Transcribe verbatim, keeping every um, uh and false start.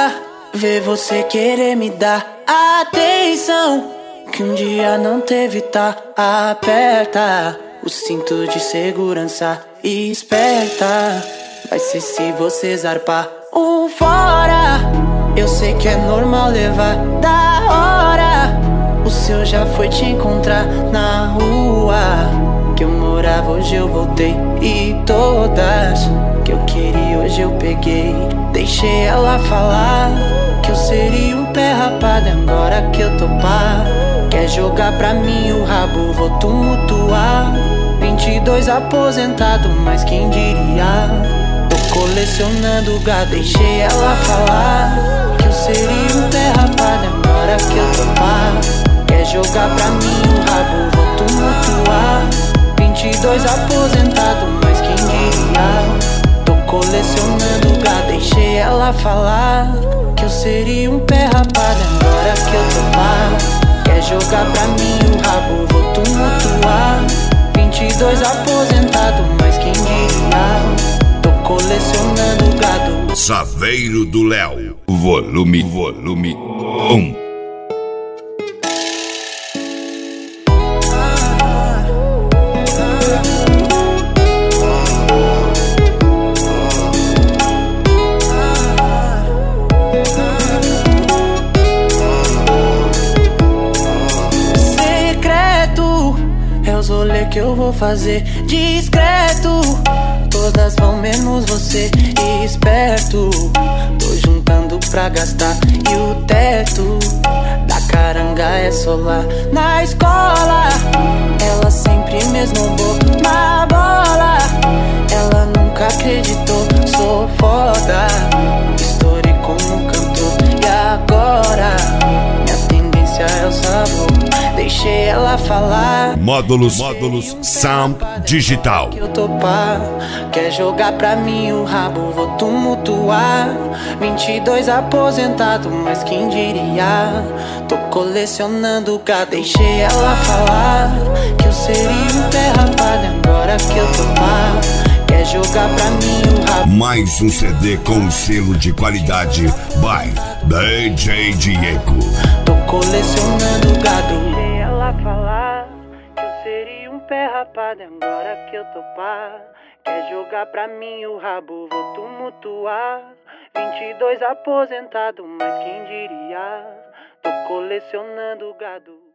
Fora, ver você querer me dar atenção que um dia não teve, tá? Aperta o cinto de segurança e esperta. Vai ser se você zarpar. Um fora, eu sei que é normal levar da hora. O seu já foi te encontrar na rua que eu morava, hoje eu voltei. E todas que eu queria, hoje eu peguei. Deixei ela falar que eu seria um pé rapado, agora que eu topar. Quer jogar pra mim o rabo, vou tumultuar. Vinte e dois aposentado, mas quem diria? Tô colecionando gado. Deixei ela falar que eu seria um pé rapado, agora que eu topar. Quer jogar pra mim o rabo, vou tumultuar. Vinte e dois aposentado, mas quem diria? Tô colecionando gado. Deixei ela falar que eu seria um pé rapado, agora que eu topar. Quer jogar pra mim o rabo, vou tumultuar. Vinte e dois aposentado, mas quem diria? Tô colecionando gado. Saveiro do Léo, volume, volume um. Que eu vou fazer discreto, todas vão menos você. E esperto, tô juntando pra gastar. E o teto da caranga é solar. Na escola, ela sempre me esnobou na bola. Ela nunca acreditou, sou foda. Estourei como cantor e agora minha tendência é o sabor. Deixei ela falar. Módulos, módulos, Sound Digital. Que eu topar. Quer jogar pra mim o rabo, vou tumultuar. Vinte e dois aposentado, mas quem diria? Tô colecionando gado. Deixei ela falar que eu seria um pé rapado, agora que eu topar. Quer jogar pra mim o rabo. Mais um C D com selo de qualidade by D J Diego. Tô colecionando gado. Falar que eu seria um pé rapado, agora que eu topar. Quer jogar pra mim o rabo, vou tumultuar. Vinte e dois aposentado, mas quem diria? Tô colecionando gado.